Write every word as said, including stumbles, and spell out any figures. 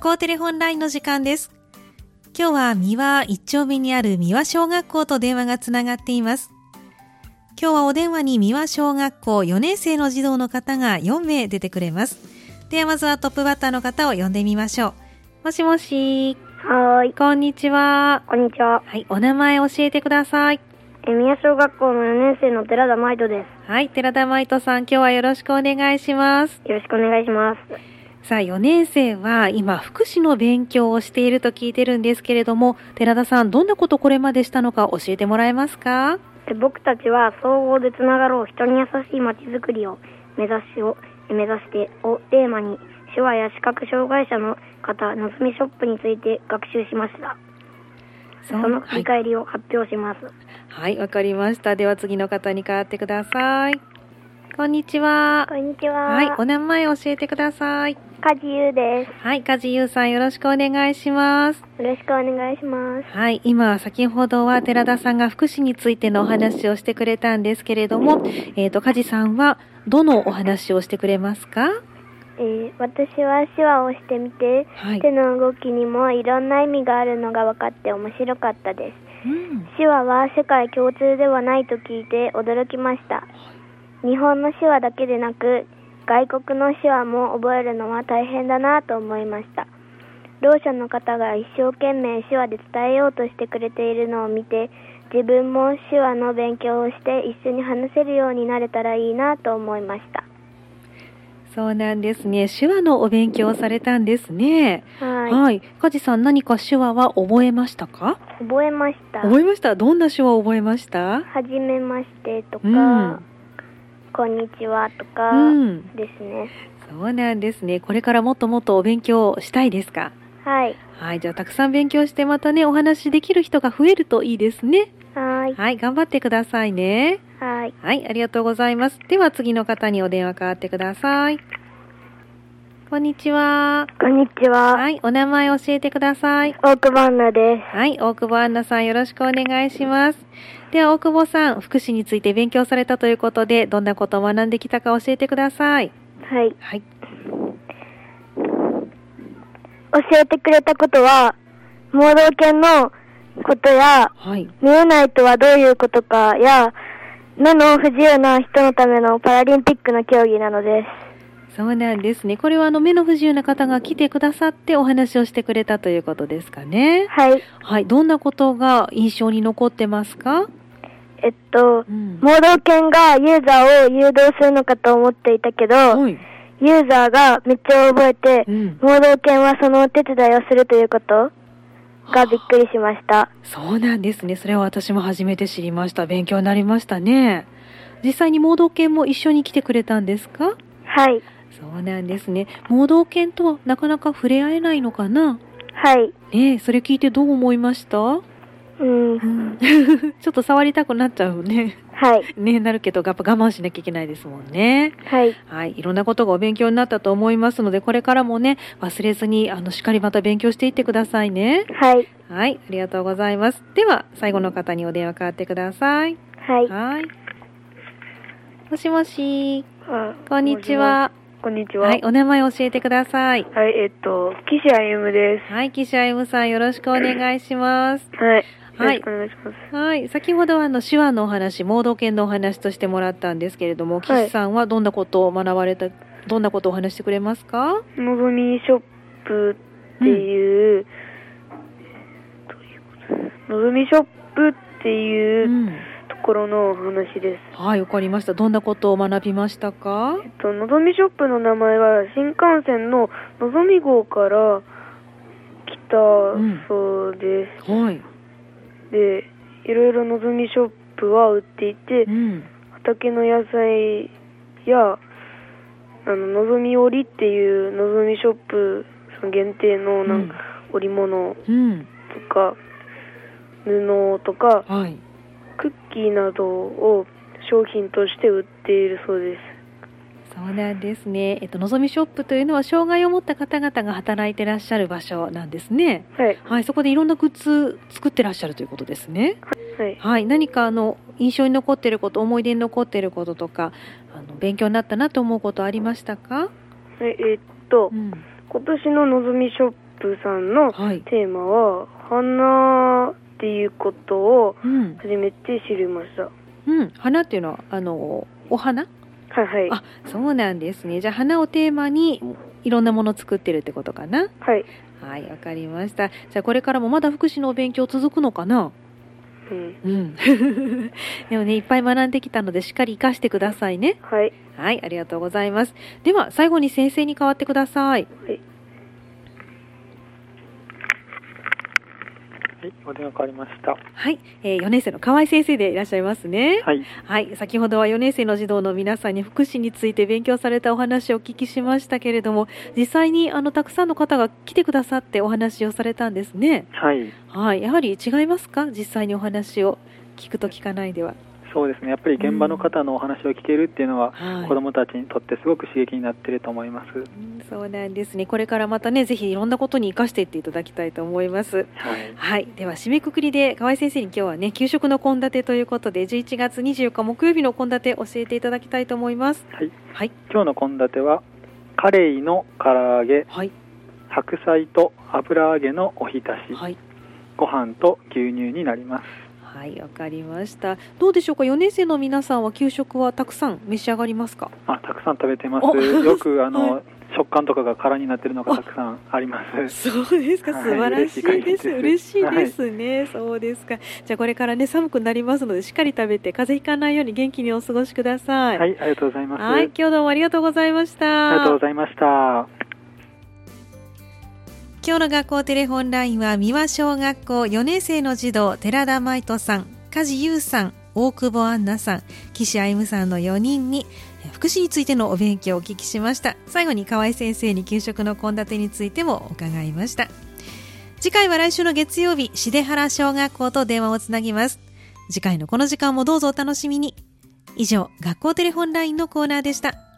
校テレホンラインの時間です。今日は三輪一丁目にある三輪小学校と電話がつながっています。今日はお電話に三輪小学校よねん生の児童の方がよんめい出てくれます。ではまずはトップバッターの方を呼んでみましょう。もしもし。 はい。 こんにちは。 こんにちは。 はい、お名前教えてください。 え、三輪小学校のよねん生の寺田舞斗です。 はい、寺田舞斗さん、今日はよろしくお願いします。 よろしくお願いします。 さあ、よねん生は今福祉の勉強をしていると聞いてるんですけれども、寺田さん、どんなことこれまでしたのか教えてもらえますか？ 僕たちは総合でつながろう人に優しいまちづくりを目指しを目指してをテーマに手話や視覚障害者の方のぞみショップについて学習しました。そ, その振り返りを発表します。 はい、わ、はい、かりました。では次の方に代わってください。こんにちは。 こんにちは。 はい、お名前教えてください。 梶優です。 はい、梶優さん、よろしくお願いします。 よろしくお願いします。 はい、今先ほどは寺田さんが福祉についてのお話をしてくれたんですけれども、えっと梶さんはどのお話をしてくれますか？ えー、私は手話をしてみて、はい、手の動きにもいろんな意味があるのが分かって面白かったです、うん、手話は世界共通ではないと聞いて驚きました。日本の手話だけでなく外国の手話も覚えるのは大変だなと思いました。ろう者の方が一生懸命手話で伝えようとしてくれているのを見て、自分も手話の勉強をして一緒に話せるようになれたらいいなと思いました。 そうなんですね。手話のお勉強をされたんですね。 はい。 はい。梶さん、何か手話は覚えましたか？ 覚えました。 覚えました。どんな手話を覚えました？ はじめましてとか、うん、こんにちはとかですね、 うん。そうなんですね。これからもっともっとお勉強したいですか？ はい。 はい。じゃあ、たくさん勉強してまたね、お話できる人が増えるといいですね。 はい。 はい。頑張ってくださいね。 はい。 はい。ありがとうございます。では、次の方にお電話代わってください。こんにちは。 こんにちは。 はい。お名前教えてください。 大久保アンナです。 はい。大久保アンナさん、よろしくお願いします。では、大久保さん、福祉について勉強されたということで、どんなことを学んできたか教えてください。 はい。 はい。 教えてくれたことは、盲導犬のことや、 はい、 見えないとはどういうことかや、目の不自由な人のためのパラリンピックの競技なのです。 そうなんですね。これはあの目の不自由な方が来てくださってお話をしてくれたということですかね。 はい。 はい。どんなことが印象に残ってますか？ えっと、うん、盲導犬がユーザーを誘導するのかと思っていたけど、はい、ユーザーがめっちゃ覚えて、うん、盲導犬はそのお手伝いをするということがびっくりしました。 そうなんですね。それは私も初めて知りました。勉強になりましたね。実際に盲導犬も一緒に来てくれたんですか？ はい。 そうなんですね。盲導犬となかなか触れ合えないのかな？ はい。 ねえ、それ聞いてどう思いました？ うん。 ちょっと触りたくなっちゃうね。 はい。 ね、なるけど、やっぱ我慢しなきゃいけないですもんね。 はい。 はい。いろんなことがお勉強になったと思いますので、これからもね、忘れずに、あの、しっかりまた勉強していってくださいね。 はい。 はい。ありがとうございます。では、最後の方にお電話代わってください。 はい。 はい。もしもし。 あ、 こんにちは。 こんにちは。 はい。お名前教えてください。 はい。えっと、岸あゆむです。 はい。岸あゆむさん、よろしくお願いします。 はい。 はい。 よろしくお願いします。 はい。先ほどはあの手話のお話、盲導犬のお話としてもらったんですけれども、岸さんはどんなことを学ばれた、どんなことをお話してくれますか？ のぞみショップっていう、うん、のぞみショップっていう、うん、ところの話です。 はい、わかりました。どんなことを学びましたか？ えっと、のぞみショップの名前は新幹線ののぞみ号から来たそうです。 うん、はい。 で、いろいろのぞみショップは売っていて、うん、畑の野菜やあののぞみ織りっていうのぞみショップその限定のなんか織物とか、うん、布とか、はい、クッキーなどを商品として売っているそうです。 そうなんですね。えっと、のぞみショップというのは障害を持った方々が働いてらっしゃる場所なんですね。 はい。 はい、そこでいろんなグッズ作ってらっしゃるということですね。 はい。 はい。何かあの印象に残っていること、思い出に残っていることとか、あの勉強になったなと思うことありましたか？ はい、えー、っと、うん、今年ののぞみショップさんのテーマは、はい、花っていうことを初めて知りました。 うん、花っていうのはあのお花？ はいはい。 あ、そうなんですね。じゃあ花をテーマにいろんなものを作ってるってことかな。 はい。 はい、わかりました。じゃあこれからもまだ福祉のお勉強続くのかな？ うん。 うん、でもね、いっぱい学んできたのでしっかり活かしてくださいね。 はい。 はい、ありがとうございます。では最後に先生に代わってください。 はい。 はい、お電話変わりました。 はい、えー、よねん生の河合先生でいらっしゃいますね。 はい。 はい、先ほどはよねん生の児童の皆さんに福祉について勉強されたお話をお聞きしましたけれども、実際にあのたくさんの方が来てくださってお話をされたんですね。 はい。 はい、やはり違いますか？実際にお話を聞くと聞かないでは。 そうですね、やっぱり現場の方のお話を聞けるっていうのは、うん、子どもたちにとってすごく刺激になっていると思います。うん、 そうなんですね。これからまたね、ぜひいろんなことに生かしていっていただきたいと思います。 はい、 はい、では締めくくりで河合先生に今日はね、給食の献立ということでじゅういちがつにじゅうよっか木曜日の献立教えていただきたいと思います。 はい、 はい、 今日の献立はカレイの唐揚げ、 はい、 白菜と油揚げのおひたし、 はい、 ご飯と牛乳になります。 はい、わかりました。どうでしょうか、よねん生の皆さんは給食はたくさん召し上がりますか？ あ、たくさん食べてます。よくあの、はい、食感とかが空になっているのがたくさんあります。 そうですか、素晴らしいです。はい、嬉しいですね、はい、そうですか。じゃあこれからね、寒くなりますのでしっかり食べて風邪ひかないように元気にお過ごしください。 はい、ありがとうございます。 はい、今日どうもありがとうございました。 ありがとうございました。 今日の学校テレホンラインは三輪小学校よねん生の児童寺田舞斗さん、梶優さん、大久保杏奈さん、岸愛夢さんのよにんに福祉についてのお勉強をお聞きしました。最後に河合先生に給食の献立についても伺いました。次回は来週の月曜日、重原小学校と電話をつなぎます。次回のこの時間もどうぞお楽しみに。以上、学校テレホンラインのコーナーでした。